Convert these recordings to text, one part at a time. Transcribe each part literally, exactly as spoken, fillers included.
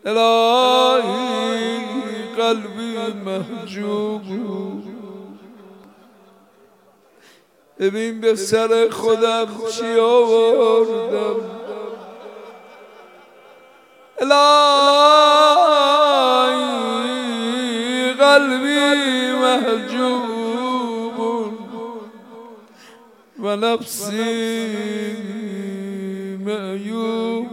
الهی قلبی محجوب ببین به سر خودم چی آوردم الهی قلبی محجوب و نفسی معیوب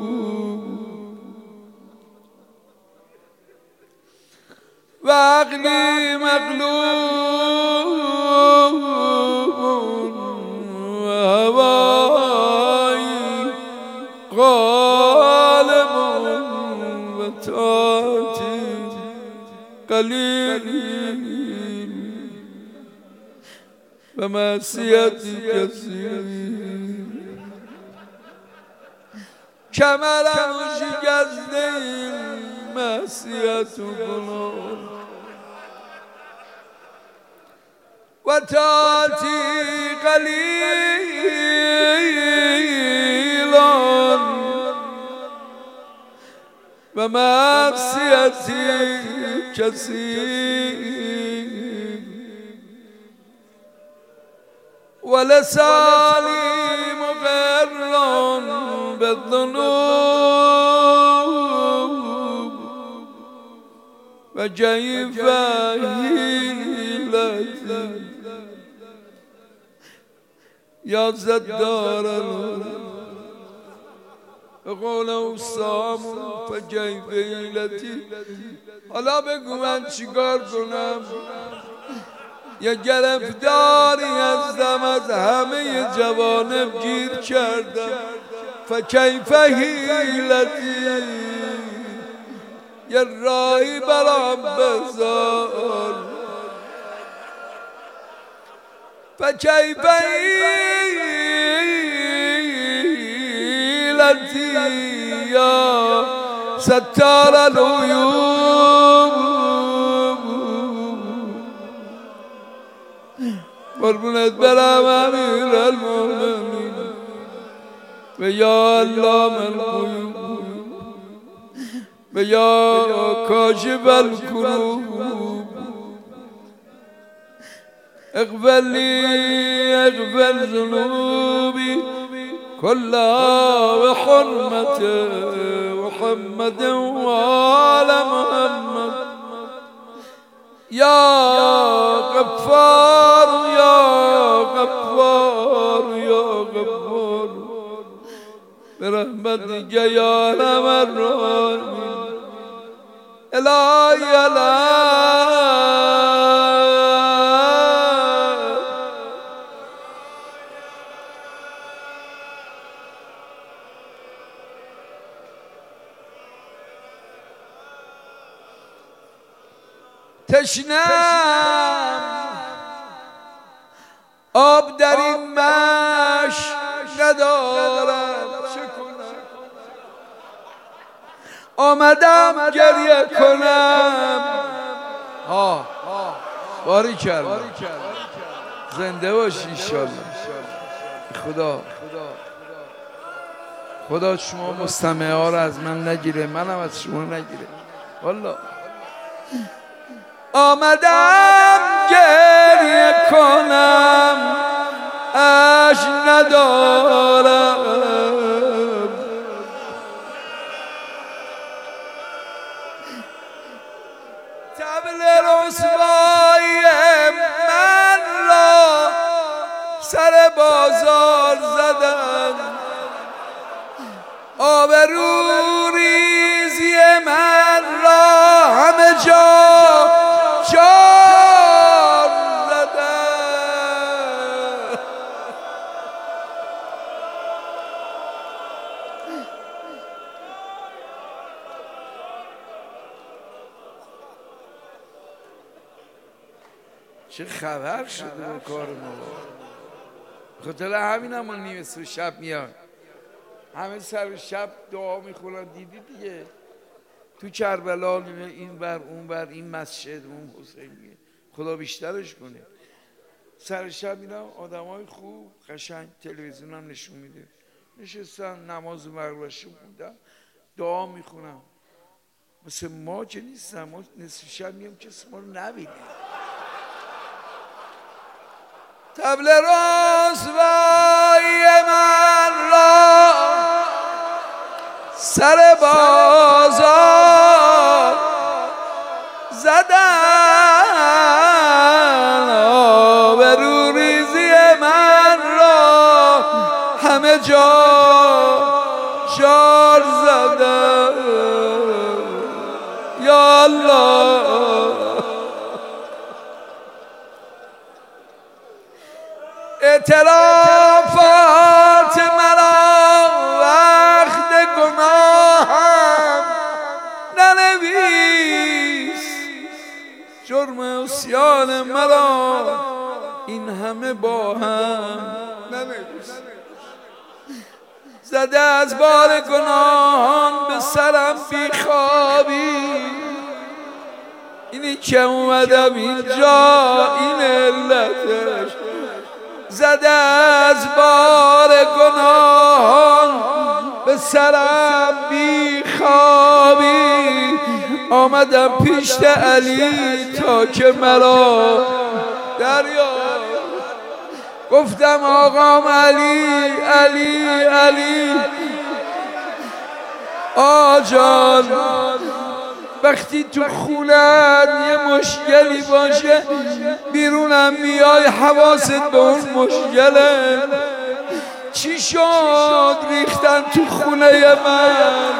و عقلی مغلوب و هوایی غالب و طاعتی قلیل و معصیتی کثیر کمرم شکسته معصیت و گناه و طاعتی قلیل و معصیتی کثیر و لسانی مقر بالذنوب و جیف حیلتی یا زدار به قول اوسام فجیف حیلتی. حالا بگو من چیکار کنم؟ یه گرفتاری هستم، از همه جوانب گیر کردم. فکیف حیلتی، یه راهی برام بذار. فکیف حیلتی یا ستار العیوب. قربونت برم امیر المؤمنین و یا علام الغیوب و یا کاشف الکروب. اغفر لی اغفر ذنوبی كلها بحرمة محمد وآل محمد. يا غفار يا غفار يا غفار برحمتك يا ارحم الراحمين. الهي الهي تشنم آب در این مشک ندارم، چه کنم؟ آمدم گریه کنم. ها باری کردم. زنده باشی انشالله. خدا خدا شما مستمعه ها رو از من نگیره، منم از شما نگیره والله. آمدم گریه کنم اش ندارم. طبل رسوایی من را سر بازار زدن، آبرو ریزی من را همه جا چار زدن. چه خبر شده با کار ما؟ خاطر همین هم ما نیمه سه شب میان، همه سر شب دعا میخونن. دیدی دیگه تو کربلا این بر اون بر، این مسجد اون حسینیه، خدا بیشترش کنه. سر شب اینا آدمای خوب قشنگ تلویزیون هم نشون میده، نشستن نماز مغربشون خوندن، دعا میخونن. مثل ما که نیستم، ما نصف شب میام کسی ما رو نبینه. طبل رسوایی من را سر بازار زدن، آبرو ریزی من را همه جا شار زدن. یا الله اعترافات مرا وقت گناهم ننویس، جرم عصیان مرا این همه با هم ننویس. زده از بار گناهان به سرم بیخوابی، اینی که اومدم اینجا این علتش. زده از بار گناهان به سرم بیخوابی، آمدم پیش علی تا که مرا دریا. گفتم آقام علی علی علی آجان، وقتی تو خونت یه مشکلی باشه بیرونم میای حواست به اون مشکله. چی شد ریختن تو خونه من،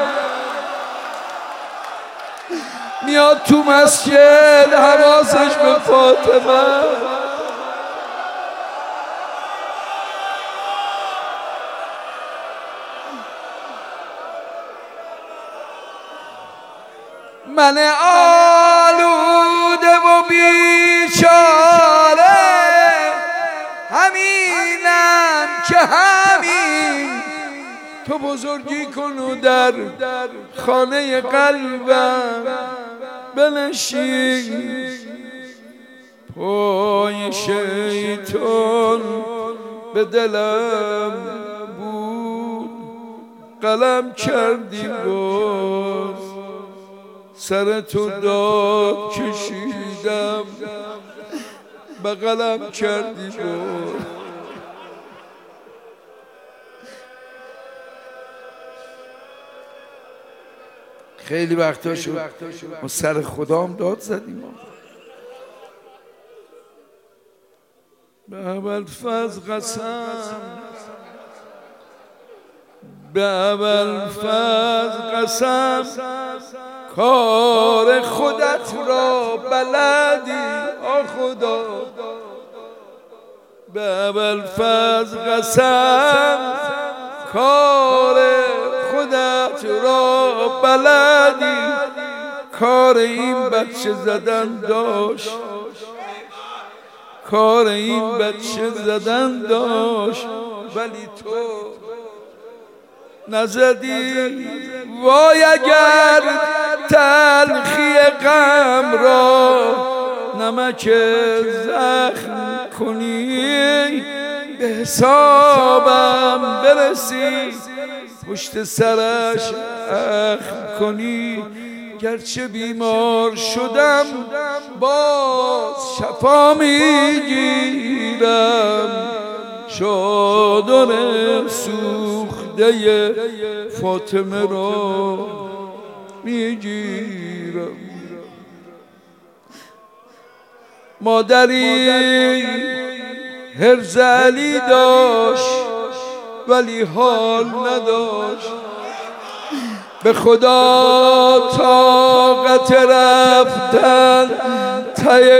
میاد تو مسجد حواسش به فاطمه. من آلوده و بیچاره همینم که همین، تو بزرگی کن و در خانه قلبم بنشین. پای شیطان به دلم بود قلم کردی باز، سر تو داد کشیدم بغلم کردی باز. خیلی وقتا شد ما سر خدام داد زدیم. به ابوالفضل قسم، به ابوالفضل قسم کار خودت را بلدی. آ خدا به ابوالفضل قسم کار خودت را بلدی. کار این بچه زدن داشت، کار این بچه زدن داشت ولی تو نزدی. وای اگر تلخی غم را نمک زخم کنی، به حسابم برسی پشت سرش اخم کنی. گرچه بیمار شدم باز شفا میگیرم، چادر سوخته فاطمه را میگیرم. مادری حرز علی داشت ولی حال نداشت، به خدا طاقت رفتن ته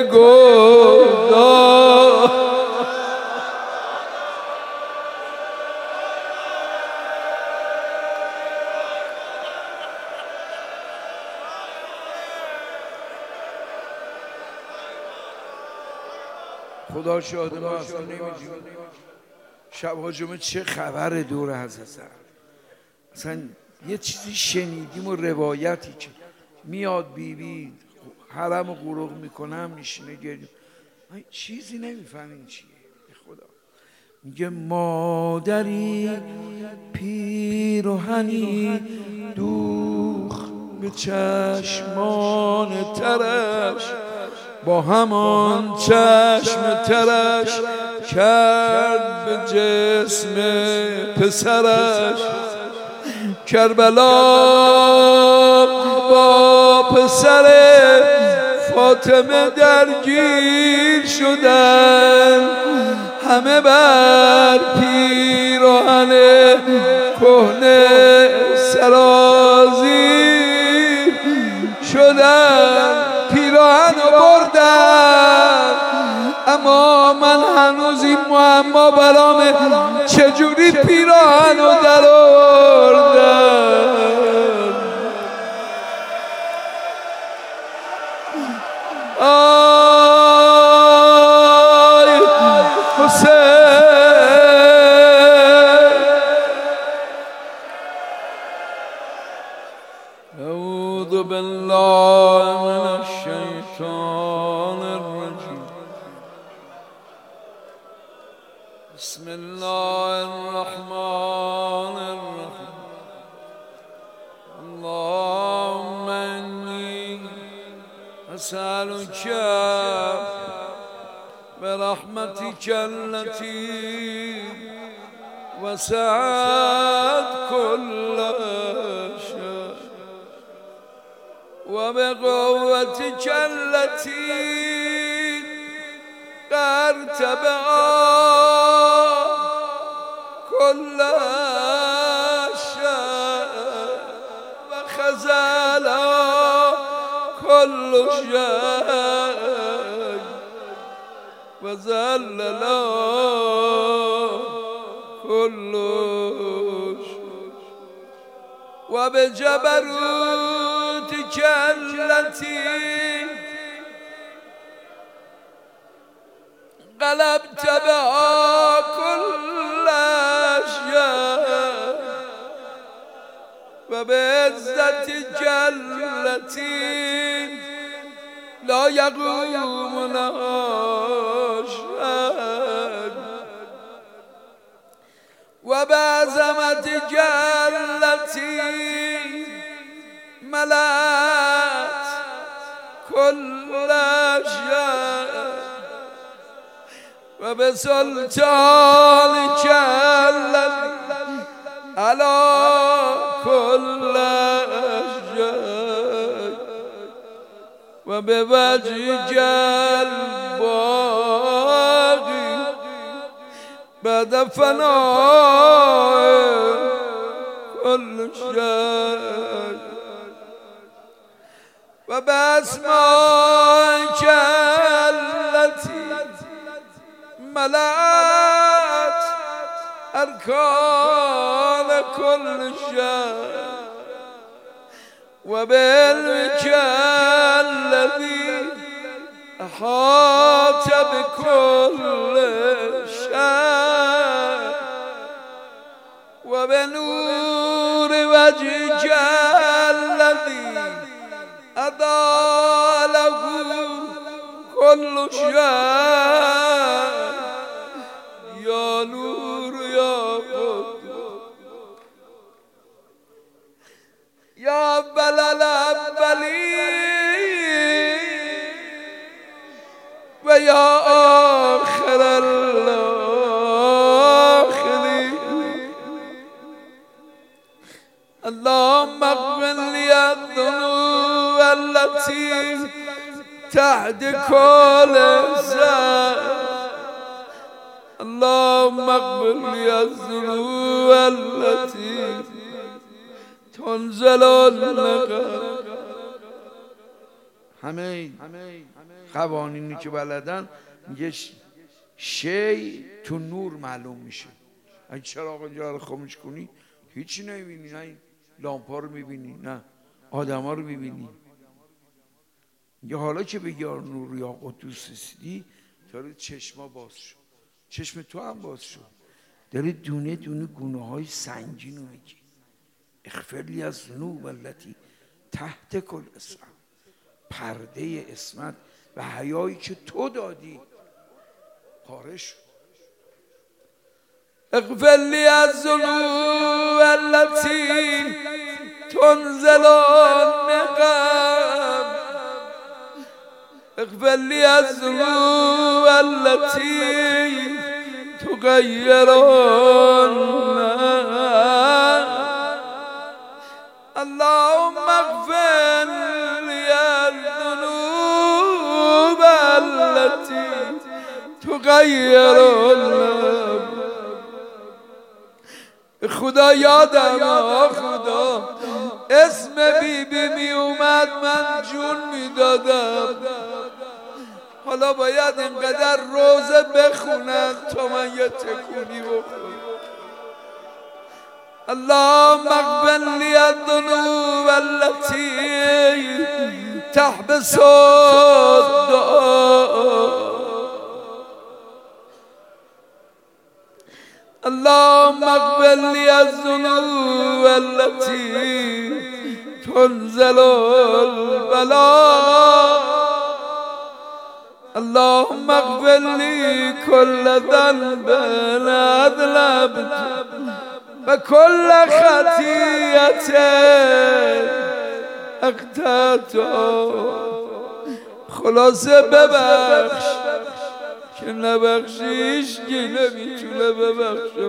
گلدار. خدا شاهد ما اصلا نمیدونیم شب جمعه چه خبر دور حضرت اصلا یه چیزی شنیدیم و روایتی که میاد بیبی حرم و غروق میکنم میشینه گریم، چیزی نمیفهمین چیه. خدا میگه مادری پیرهنی دوخ به چشمان ترش، با همان چشم ترش کرد به جسم پسرش. کربلا با پسر فاطمه درگیر شدن، همه بر پیراهن کهنه سرازیر شدن، پیراهن رو بردن. اما من هنوز این معما برامه، چجوری پیراهن رو در آوردن. آی حسین، اعوذ بالله من الشیطان الرجیم. بسم الله الرحمن الرحیم. اللهم انی اسألک برحمتک التي وسعت كل شيء وبقوتك التي ارتبعت كل شيء وخزل كل شيء وذلل كل شيء وبجبروتك التي غلبت بها كل شيء وبعزتك التي لا يقوم لها شيء وبعظمتك التي ملأت كل شيء وبسلطانك الذي على كل شيء وبوجهك الباقي بعد فناء كل شيء وبأسمائك التي ملأت أركان كل شيء وبعلمك الذي أحاط بكل شيء وبنور وجهك الذي أضاء له كل شيء. يا نور يا قدوس يا أول الأولين ويا آخر الآخرين. اللهم اغفر لي الذنوب التي تحت كل ذنب. اللهم اغفر لي الذنوب التي تنزل النقم. همه قوانینی که بلدن میگه شی تو نور معلوم میشه. اگه چراغ اینجا رو خاموش کنی هیچی نمیبینی، نه لامپا رو میبینی نه آدما رو میبینی. میگه حالا که به یار نور یا قدوس رسیدی داره چشما باز شد، چشم تو هم باز شد، داره دونه دونه گناه های سنگین رو میگی. اغفرلی از ذنوب التي تحت کل اسم، پرده اسمت و حیایی که تو دادی پاره شد. اغفرلی از ذنوب التي تنزل النقم اغفر لي الذنوب التي تغير اللهم اغفر لي الذنوب التي تغير خدا یادم خدا اسم بی بی می اومد من جون می دادم حالا باید اینقدر روزه بخونم تا من یه تکونی بخونم اللهم اغفر لي الذنوب التي تحبس الدعاء اللهم اغفر لي الذنوب التي تنزل البلاء اللهم اغفر لي كل ذنب أذنبت وكل خطيئة اقترفت خلاصه ببخش که نبخشیش که نمیتونه ببخشه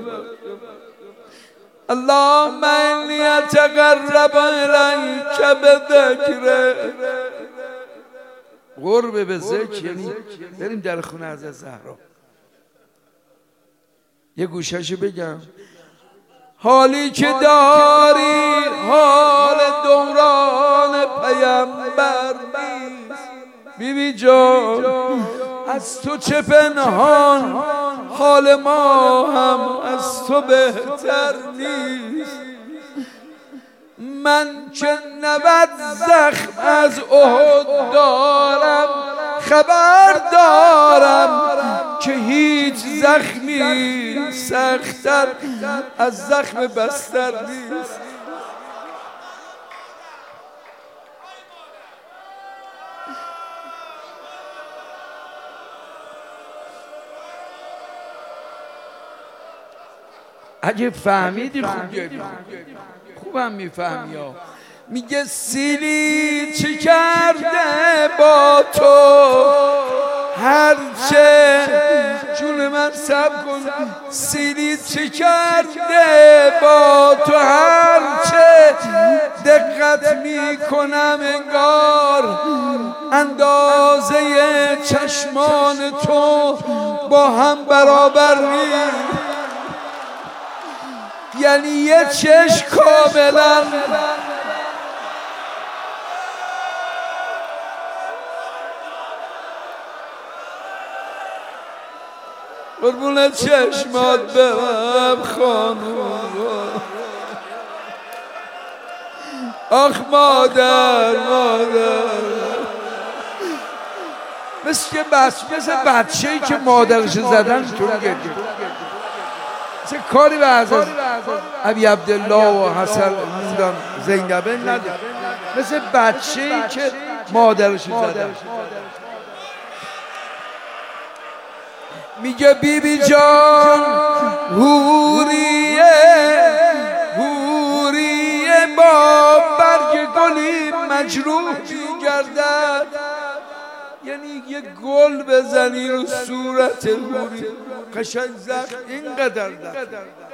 اللهم انی اتقرب الیک بذکرک قرب به ذکر یعنی بریم در خونه از زهرا یه گوشهشو بگم حالی که داری حال دوران پیامبر نیست بی بی جان از تو چه پنهان حال ما هم از تو بهتر نیست من که نود زخم از احد دارم خبر دارم که هیچ زخمی سخت‌تر از زخم بستر نیست اگه فهمیدی خوب گفتی خوبم میفهمی ها میگه سیلی چی کرده با تو هرچه جون من سب کن سیلی چی کرده با تو هرچه دقت میکنم انگار اندازه چشمان تو با هم برابر نیست یعنی یه چشم کاملا قربون چشمات برم خانوم آخ مادر مادر مثل که بس مثل بچه ای که مادرش زدن تو گرد چه کاری به حضرت ابی عبدالله و حسن زینبه نداره مثل بچه ای که مادرش زدن میگه بی بی جان حوریه حوریه با برگ گلی مجروح میگردد یعنی یه گل بزنی رو صورت حوری قشنگ زخم اینقدر دارد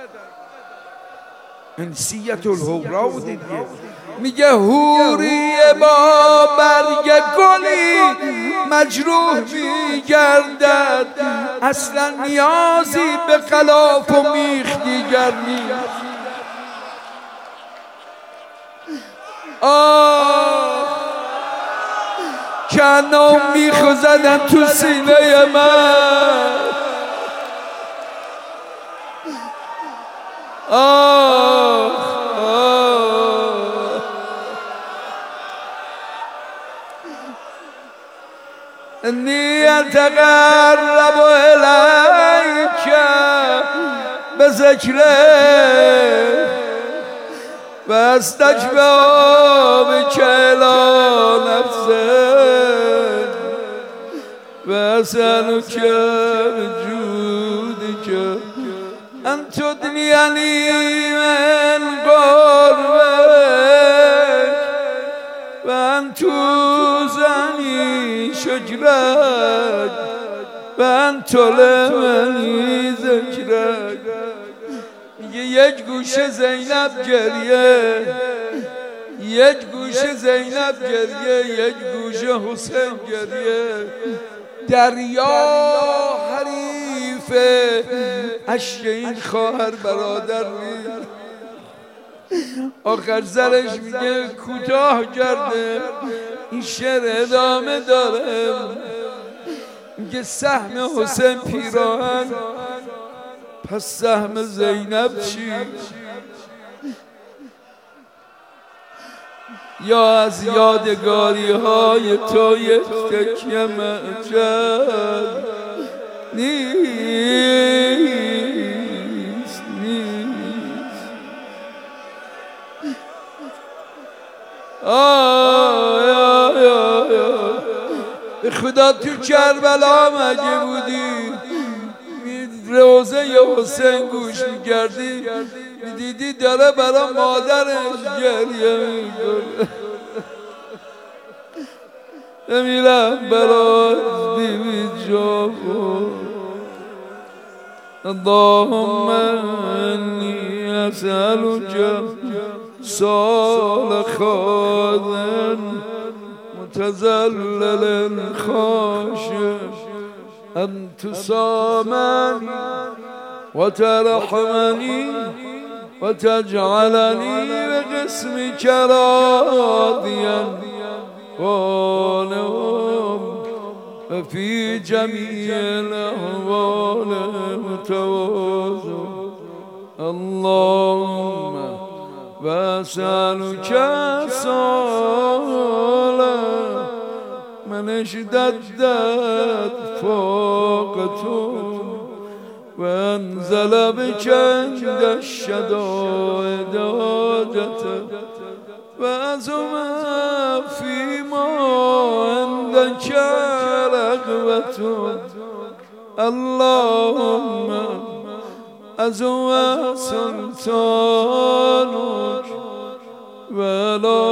انسیت الحورا بودید میگه حوریه با برگ گلی مجروح میگردد اصلا نیازی به غلاف و میخ دیگر نیست آه کنام میخو زدن تو سینه من آه آه انی اتقرب الیک بذکرک و استجب بک الی نفسک و اسألک بجودک ان تدنینی من قربک تو زنی شکرک بند طول منی ذکرک میگه یک گوشه زینب گریه یک گوشه زینب گریه یک گوشه حسین گریه دریا حریفه اشک این خواهر برادر نیست آخر سرش میگه کوتاه کرده این شعر ادامه داره میگه سهم حسین پیراهن پس سهم زینب چی؟ یا از یادگاری های تو یک تکیه معجل نیست نیست آی آی آی به خدا تو کربلا مگه بودی روزه حسین گوش میکردی میدیدی داره برای مادرش گریه میکنه نمیرم برای بیبی جابو اللهم انی اسألک سال خاذن متذلل خاشع ان تصامنی وترحمني وتجعلني بقسمك راضيا ونوم في جميع الأحوال متواضع اللهم وأسألك سؤالا من اشتدت فاقته وانزل بك عند الشدائد حاجته وعزم فيما عندك رغبته اللهم عزم سلطانك ولا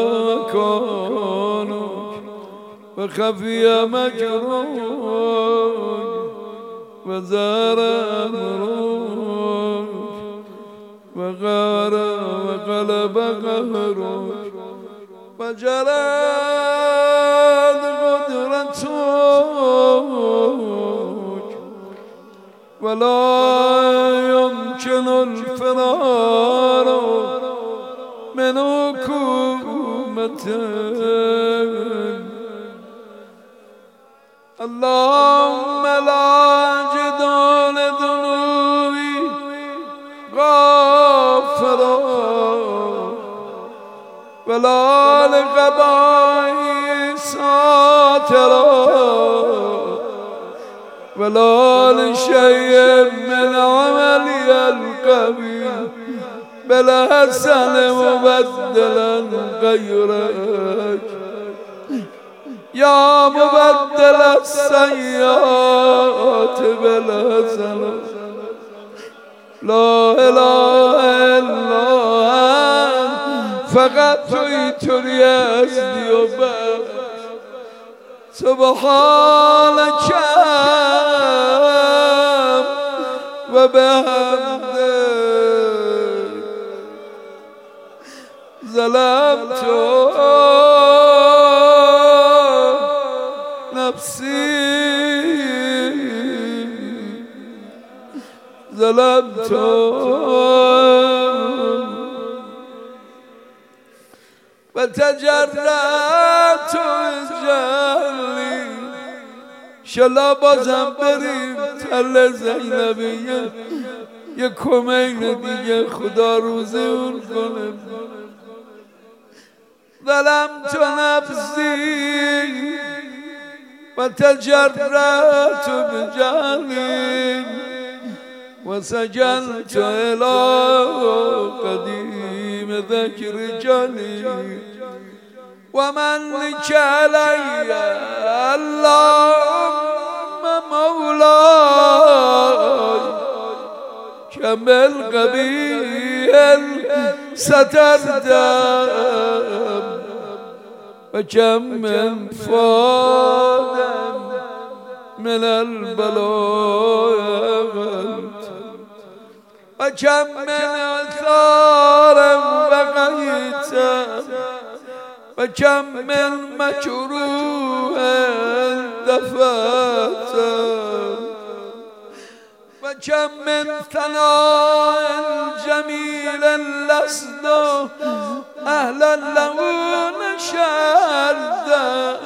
مكانك وخفي مكروك وزار أمرك وغار وغلب قهرك وجرت قدرتك ولا يمكن الفرار من حكومتك اللهم لا جدال ذنوبي غافرا ولا لقبائي ساترا ولا لشيء من عملي القبيح بل حسن مبدلا غيرك يا مبدل السيئات بالحسنات لا اله الا انت فقط توی توری هستی و بر سبحانك و بحمدك ظلمت نفسي ظلمت وتجرأت جهلي شلا بازم بریم تل زینبیه یه کمین دیگه خدا روزه اون کنه ظلمت نفسي وتجرأت بجهلي وسجلت إلى قديم ذكر جلي ومنك علي اللهم مولاي كم القبيل ستردم و کم من فادم من البلاء و کم من آثارم بقیتم و کم من مکروه دفعتم و کم من ثناء جمیل لست اهلا له نشردم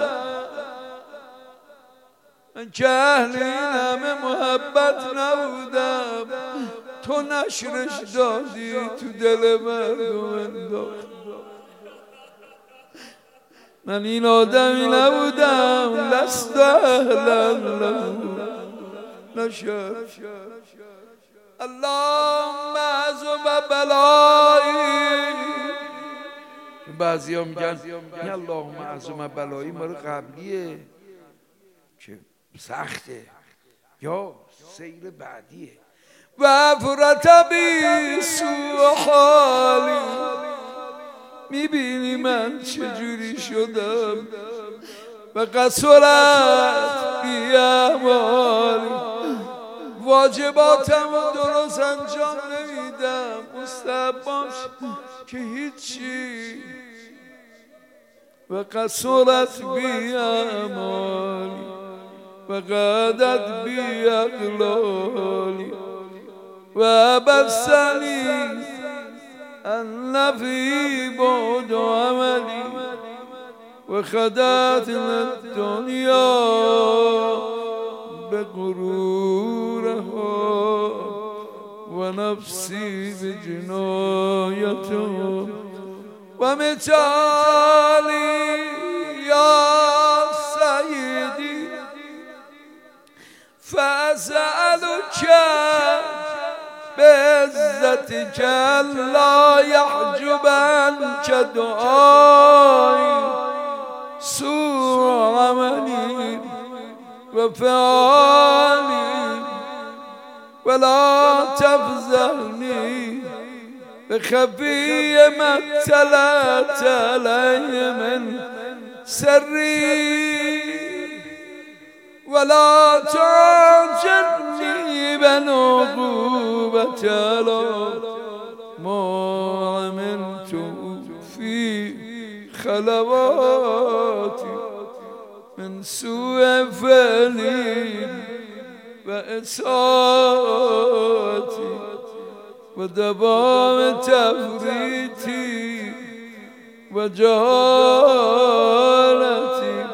من که اهل این همه محبت نبودم تو نشرش دادی تو دل مردم انداخت. من این آدمی نبودم لست اهلا له نشرد. اللهم عظم بلایی. بعضی ها میگن اللهم عظم بلایی مال قبلیه که سخته یا سیل بعدیه. و فرط بی سوء حالی. میبینی من چجوری شدم و قصرت بی اعمالی. واجباتم درست انجام نمیدم مستحباش که هیچی. و قصرت بی اعمالی و قعدت بی اقلالی و بسنی النفی بعد عملی و خدت الدنیا بغرورها و نفسی بجنایتها و مثالی یا سیدی فاسألک بعزتك لا يحجبنك دعائي سوء عملي وفعالي ولا تفزعني بخفي ما اطلعت علي من سري ولا تعجلني بنعقوبة على ما عملت في خلواتي من سوء فعلي وإساءتي ودوام تفريطي وجهالتي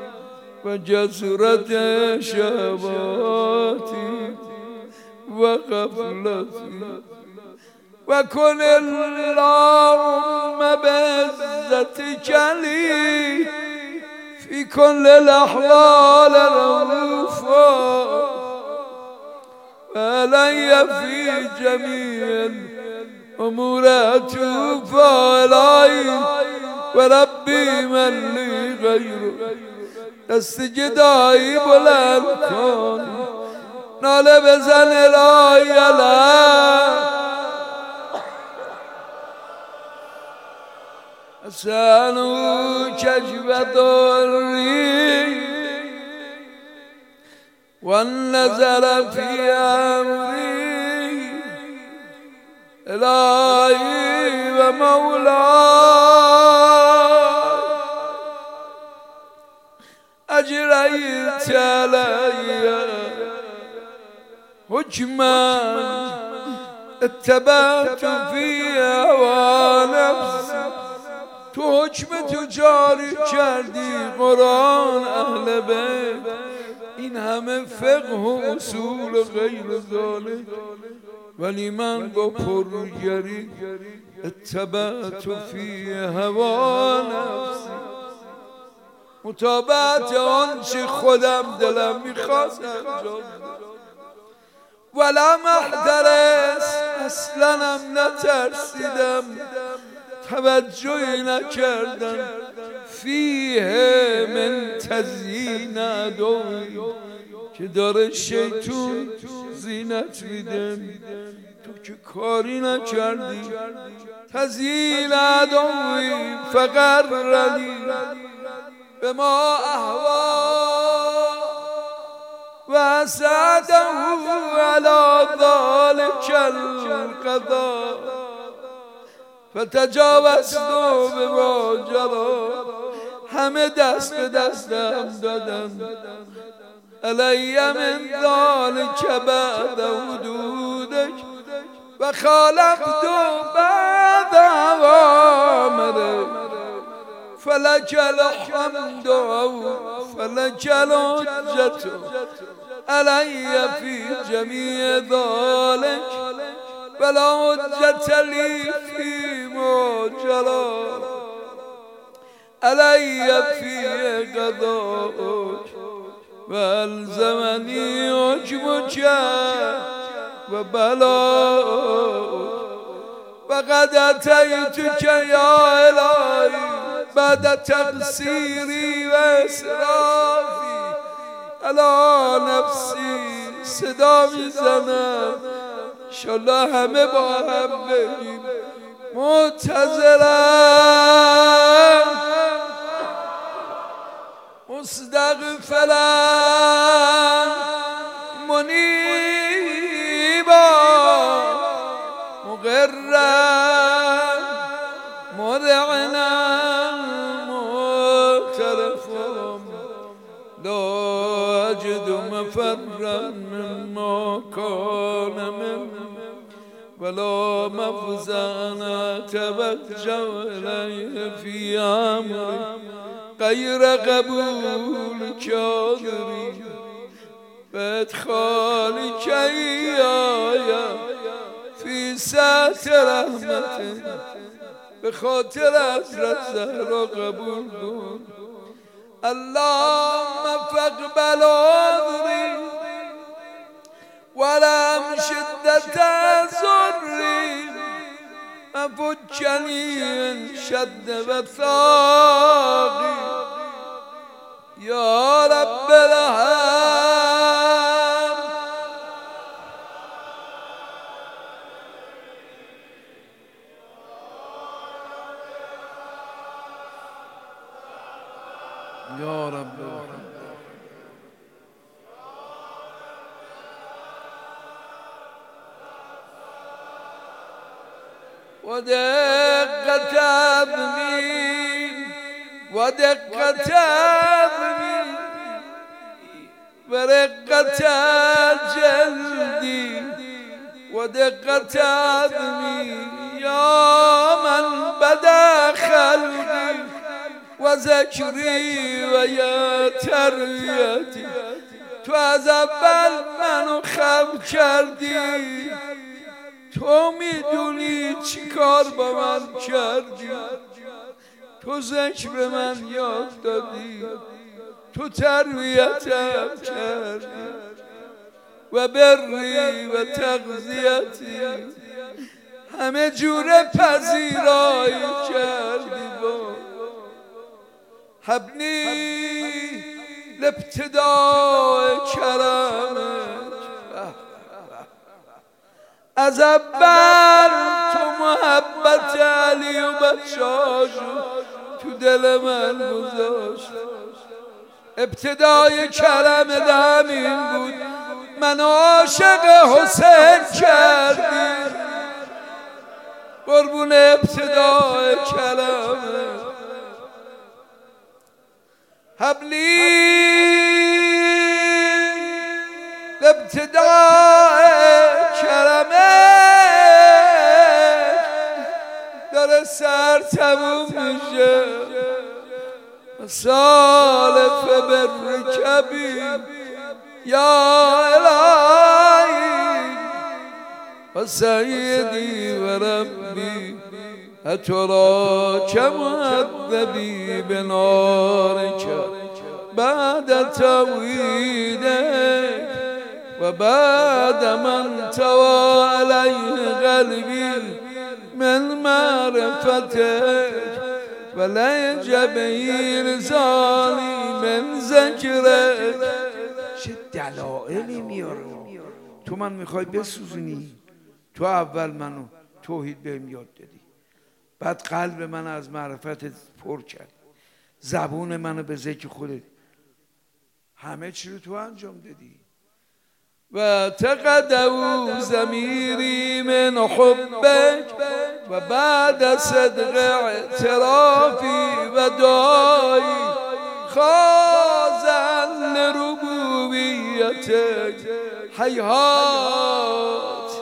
وجسرت شهواتي وغفلتي وكن اللهم بعزتك لي في كل الأحوال رؤوفا وعلي في جميع الأمور عطوفا إلهي وربي من لي غيره دست جدایی بلند کن ناله بزن الهی الهی اسألو کشف ضری والنظر في امری الهی و مولا أجريت علي حكما اتبعت في هوى نفسي تو حکم تو جاری کردی قرآن اهل بیت این همه فقه و اصول غیر ذالک ولی من با پررویگری اتبعت فی هوى نفسی مطابقت آنچه خودم دلم میخواست انجام ولم احترس اصلا هم نترسیدم توجهی نکردم فیه من تزیین عدوی که داره شیطون زینت میده تو که کاری نکردی تزیین عدوی فقرنی به ما احوا و سعده علی ذلک القضا فتجاوزت به ما جرا همه دست به دستم دادم علی من ذلک بعد حدودک و خالفت بعد اوامرک فلک الحمد فلک الحجة علی فی جمیع ذلک ولا حجة لی فی ما جرى علی فی قضاءک و الزمنی حکمک و بلاءک وقد اتیتک یا الهی بعد تقصیری و اسرافی علی نفسی. صدا میزنم انشالله همه با هم بگیم معتذرم مستغفرم منیبا مقرم مذعنم معترفم لا اجد مفرا مما کان من ولا مفزعا اتوجه الیه فی امری غیر قبول کادری و ادخالی که ایایا فی سطح رحمت به خاطر حضرت زهرا قبول کن. اللهم فاقبل عذری ولم شدت ضری ففکنی من شد وثاقی یا رب الرحم. یا رب الرحم. ودقت ابني ودقت ابني ورقت جلدي ودقت ابني يا من بدا خلقي وذكري ويا تربيتي تو از اول منو خم کردی تو میدونی چی کار با من کردی تو ذکر به من یاد دادی تو تربیتم کردی و بری و تغذیتی همه جور پذیرایی کردی با حبنی لابتداء کرمت از اول تو محبت علی و بچه‌هاشو تو دل من گذاشت. ابتدای کرم همین بود من عاشق حسین کردی قربون ابتدای کرم حبلی ابتدای کرمه داره سر تموم میشه سالف برکبی یا الهی و سیدی و ربی اترا که معذبی به نارک بعد توحیدک و بعد من توا علیه قلبی من معرفتک و لیجبه لسانی من ذکرک. چه دلائلی میاره تو من میخوای بسوزونی. تو اول منو توحید بهم یاد دادی بعد قلب من از معرفت پر کرد زبون منو به ذکر خودت، همه چی رو تو انجام دادی. و تقدو زمیری من حبک و بعد صدق اعترافی و دعایی خازن لربوبیتک حیات.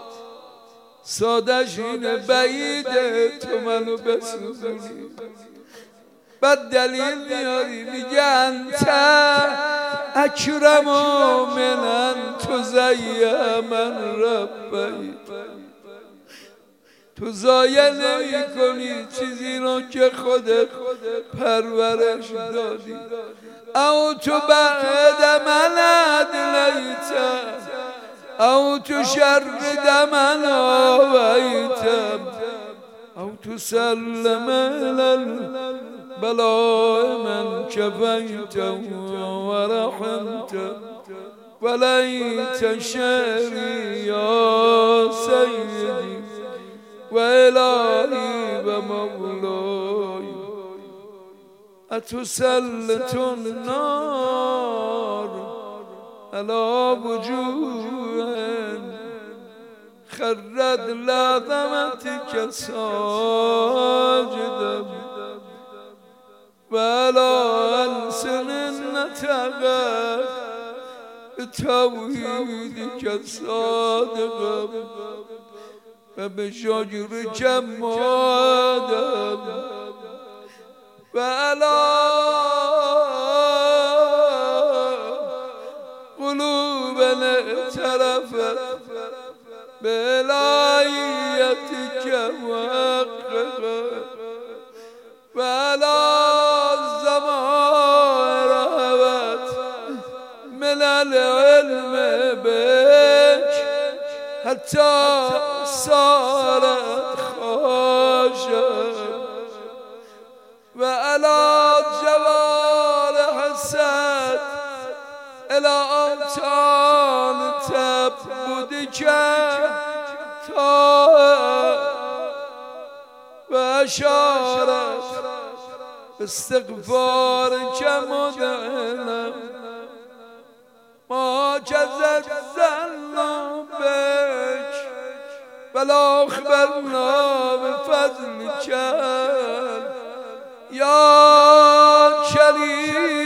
سادش اینه بعیده تو منو بسوزونی، بعد دلیل میاری میگه انت اکرم من تو زیه من ربی. تو ضایع نمی کنی چیزی رو که خودت پرورش دادی. او تو بعد من ادلیتم او تو شرد من آویتم او تو سلم البلاء من کفیت و رحمت ولیت شعری یا سیدی و الهی و مولای. اتسلط النار علی وجوه خرت لعظمتك ساجدا ولا ألسن نطقت بتوحيدك صادقا وبشجر جمادا وعلى قلوبنا اعترفت بلايتك محققا وعلى الزمان رهبت من العلم بك حتى صارت خاشعة وعلى الجوارح السد إلى أوطان تعبدك وأشارت باستغفارك مدعنا ما جزت ظن بك ولا أخبرنا بفضلك يا كريم